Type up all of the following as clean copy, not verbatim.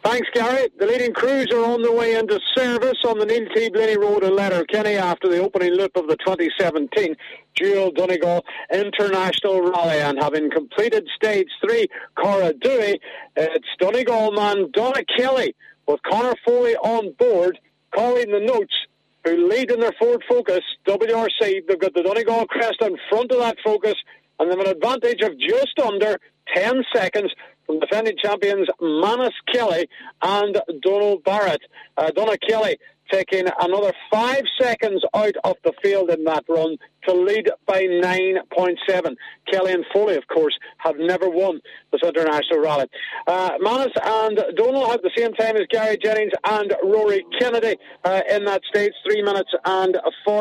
Thanks, Gary. The leading crews are on their way into service on the Neil T. Blenny Road in Letterkenny after the opening loop of the 2017 Dual Donegal International Rally, and having completed stage 3, Cara Dewey, it's Donegal man Donna Kelly with Conor Foley on board, calling the notes, who lead in their Ford Focus WRC. They've got the Donegal crest in front of that Focus, and they have an advantage of just under 10 seconds from defending champions Manus Kelly and Donald Barrett. Donna Kelly taking another 5 seconds out of the field in that run to lead by 9.7. Kelly and Foley, of course, have never won this international rally. Manus and Donald have the same time as Gary Jennings and Rory Kennedy in that stage, 3 minutes and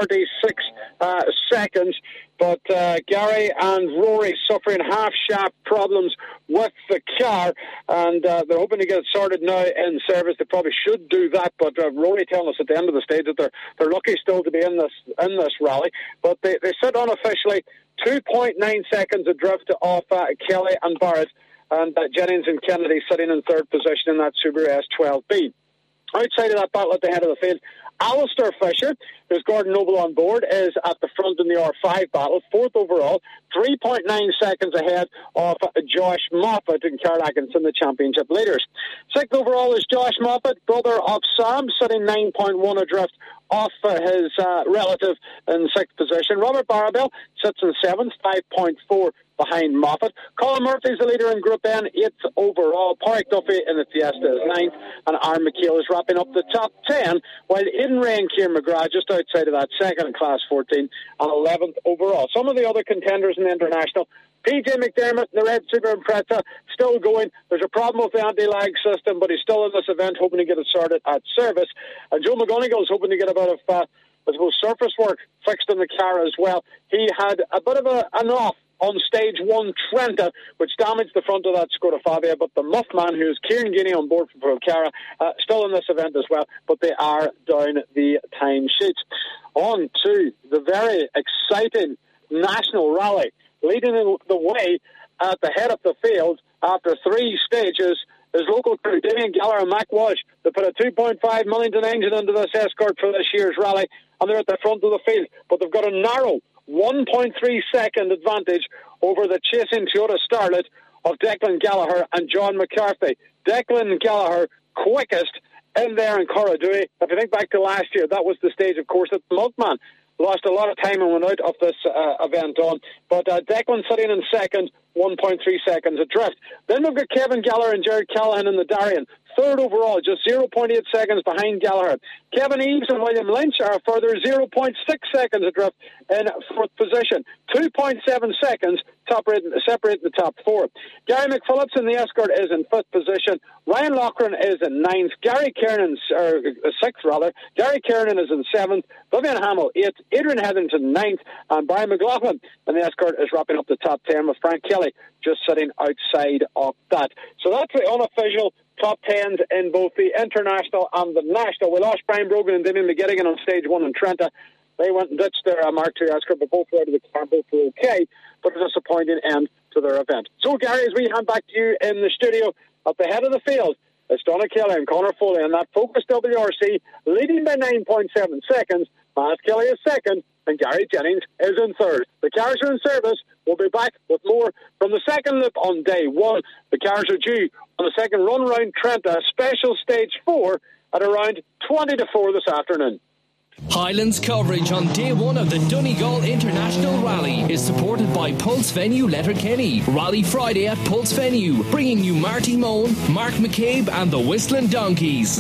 46 seconds. But Gary and Rory suffering half-shaft problems with the car, and they're hoping to get it sorted now in service. They probably should do that, but Rory telling us at the end of the stage that they're lucky still to be in this rally. But they sit unofficially 2.9 seconds adrift off Kelly and Barrett, and Jennings and Kennedy sitting in third position in that Subaru S12B. Outside of that battle at the head of the field, Alistair Fisher, who's Gordon Noble on board, is at the front in the R5 battle, fourth overall, 3.9 seconds ahead of Josh Moffat and Carl Atkinson, the championship leaders. Sixth overall is Josh Moffat, brother of Sam, sitting 9.1 adrift off his relative in sixth position. Robert Barabel sits in seventh, 5.4 behind Moffat. Colin Murphy's the leader in Group N, 8th overall. Pádraig Duffy in the Fiesta is 9th, and Aaron McHale is wrapping up the top 10, while Aidan Ray and Ciaran McGrath just outside of that second in Class 14 and 11th overall. Some of the other contenders in the international: PJ McDermott, the Red Super Impreza, still going. There's a problem with the anti-lag system, but he's still in this event, hoping to get it sorted at service. And Joe McGonigal's hoping to get a bit of, surface work fixed in the car as well. He had a bit of an off on stage 1 Trenta, which damaged the front of that Skoda Fabia, but the Muff man, who's Kieran Guinea on board for Procara, still in this event as well, but they are down the time sheets. On to the very exciting national rally, leading the way at the head of the field after 3 stages is local crew Damien Gallagher and Mac Walsh. They put a 2.5 Millington engine into this Escort for this year's rally, and they're at the front of the field, but they've got a narrow 1.3 second advantage over the chasing Toyota Starlet of Declan Gallagher and John McCarthy. Declan Gallagher quickest in there in Cara Dewey. If you think back to last year, that was the stage, of course, that Milkman lost a lot of time and went out of this event on. But Declan sitting in second, 1.3 seconds adrift. Then we've got Kevin Gallagher and Jared Callahan in the Darien. Third overall, just 0.8 seconds behind Gallagher. Kevin Eves and William Lynch are a further 0.6 seconds adrift in fourth position. 2.7 seconds separating the top 4. Gary McPhillips in the Escort is in fifth position. Ryan Loughran is in ninth. Gary Kiernan, sixth rather. Gary Kiernan is in seventh. Vivian Hamill, 8th. Adrian Hetherington, ninth. And Brian McLaughlin in the Escort is wrapping up the top 10 with Frank Kelly just sitting outside of that. So that's the unofficial top 10s in both the international and the national. We lost Brian Brogan and Damien McGettigan on stage 1 in Trenta. They went and ditched their Mark II Escort, but both were out of the car, both were okay, but a disappointing end to their event. So, Gary, as we hand back to you in the studio, at the head of the field, it's Donna Kelly and Conor Foley, and that Focus WRC leading by 9.7 seconds. Manus Kelly is second, and Gary Jennings is in third. The cars are in service. We'll be back with more from the second loop on day 1. The cars are due on the second run round Trenta, special stage 4, at around 20 to 4 this afternoon. Highlands coverage on day 1 of the Donegal International Rally is supported by Pulse Venue Letterkenny. Rally Friday at Pulse Venue, bringing you Marty Moan, Mark McCabe and the Whistling Donkeys.